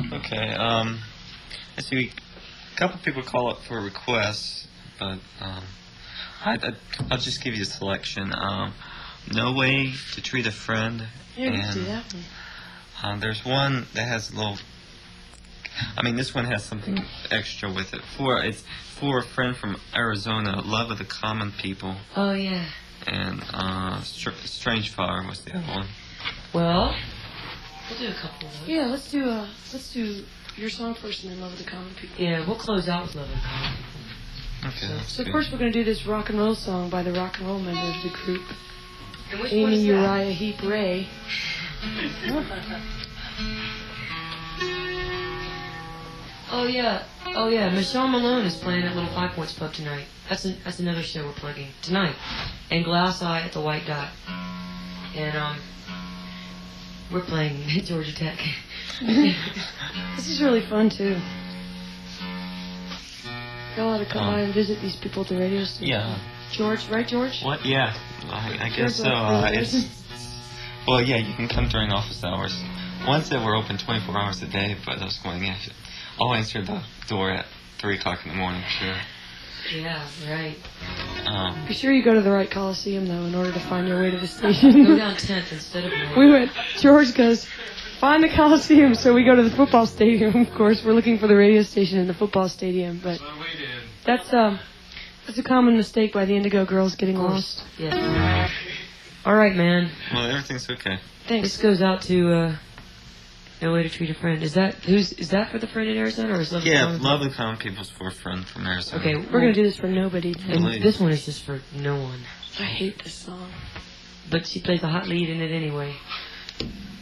Okay. Let's see. A couple people call up for requests, but I'll just give you a selection. No Way to Treat a Friend. Yeah, let's do that one. There's one that has a little. I mean, this one has something extra with it. It's for a friend from Arizona. Love of the Common People. Oh yeah. And Strange Fire was the other one. Well, we'll do a couple of those. Yeah, let's do your song first and then Love of the Common People. Yeah, we'll close out with Love of the Common People. Okay. So first we're going to do this rock and roll song by the rock and roll members of the group. And which one Amy is Uriah Heep Ray. Oh yeah, Michelle Malone is playing at Little Five Points Pub tonight. That's another show we're plugging tonight. And Glass Eye at the White Dot. And we're playing Georgia Tech. This is really fun too. Y'all ought to come by and visit these people at the radio station. Yeah. George, right, George? What? Yeah. I guess so. Well, yeah, you can come during office hours. Once they were open 24 hours a day, but I was going, yeah, I'll answer the door at 3 o'clock in the morning, sure. Yeah, right. Be sure you go to the right Coliseum, though, in order to find your way to the station. Go down 10th instead of 9th. George goes, find the Coliseum, so we go to the football stadium, of course. We're looking for the radio station in the football stadium, but So we did. that's a common mistake by the Indigo Girls getting lost. Yeah. All right, man. Well, everything's okay. Thanks. This goes out to No Way to Treat a Friend. Is that for the friend in Arizona, or is Love? Yeah, Love the Common People's for a friend from Arizona. Okay, we're gonna do this for nobody. And Please. this one is just for no one. I hate this song. But she plays a hot lead in it anyway.